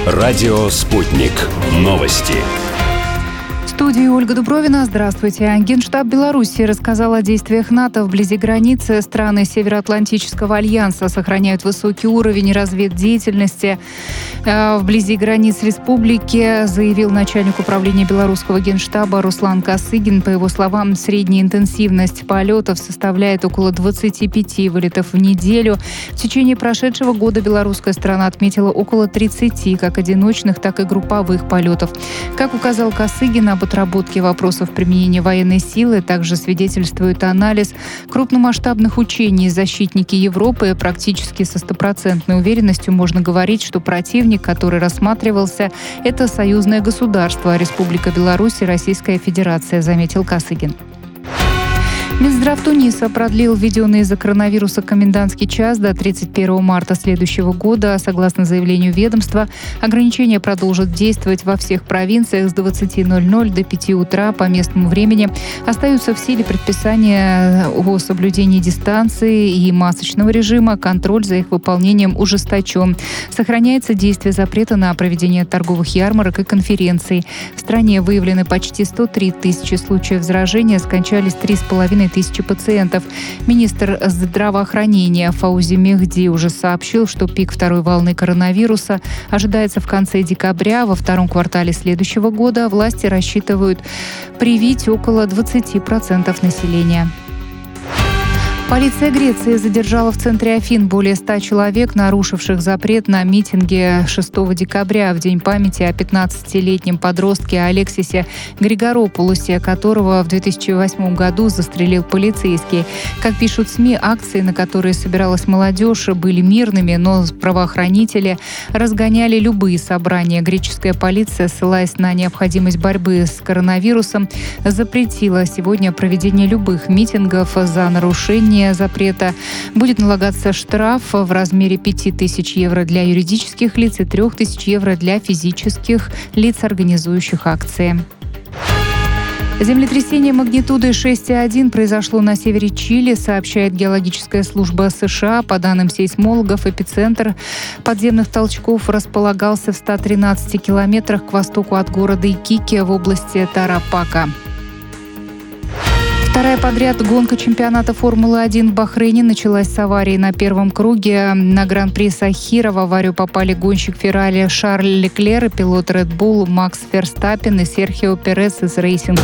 Радио «Спутник». Новости. В студии Ольга Дубровина. Здравствуйте. Генштаб Беларуси рассказал о действиях НАТО вблизи границы. Страны Североатлантического альянса сохраняют высокий уровень разведдеятельности вблизи границ республики, заявил начальник управления белорусского Генштаба Руслан Косыгин. По его словам, средняя интенсивность полетов составляет около 25 вылетов в неделю. В течение прошедшего года белорусская сторона отметила около 30 как одиночных, так и групповых полетов. Как указал Косыгин, об отработке вопросов применения военной силы также свидетельствует анализ крупномасштабных учений «Защитники Европы». Практически со стопроцентной уверенностью можно говорить, что противник, который рассматривался, это союзное государство, Республика Беларусь и Российская Федерация, заметил Косыгин. Минздрав Туниса продлил введенный из-за коронавируса комендантский час до 31 марта следующего года. Согласно заявлению ведомства, ограничения продолжат действовать во всех провинциях с 20:00 до 5 утра по местному времени. Остаются в силе предписания о соблюдении дистанции и масочного режима. Контроль за их выполнением ужесточен. Сохраняется действие запрета на проведение торговых ярмарок и конференций. В стране выявлены почти 103 тысячи случаев заражения, скончались 3,5 тысячи пациентов. Министр здравоохранения Фаузи Мехди уже сообщил, что пик второй волны коронавируса ожидается в конце декабря. Во втором квартале следующего года власти рассчитывают привить около 20% населения. Полиция Греции задержала в центре Афин более 100 человек, нарушивших запрет на митинге 6 декабря, в День памяти о 15-летнем подростке Алексисе Григоропулосе, которого в 2008 году застрелил полицейский. Как пишут СМИ, акции, на которые собиралась молодежь, были мирными, но правоохранители разгоняли любые собрания. Греческая полиция, ссылаясь на необходимость борьбы с коронавирусом, запретила сегодня проведение любых митингов. За нарушение запрета будет налагаться штраф в размере 5000 евро для юридических лиц и 3000 евро для физических лиц, организующих акции. Землетрясение магнитудой 6,1 произошло на севере Чили, сообщает геологическая служба США. По данным сейсмологов, эпицентр подземных толчков располагался в 113 километрах к востоку от города Икике в области Тарапака. Вторая подряд гонка чемпионата Формулы-1 в Бахрейне началась с аварии на первом круге. На Гран-при Сахира в аварию попали гонщик Феррари Шарль Леклер и пилот Red Bull Макс Ферстаппен и Серхио Перес из Racing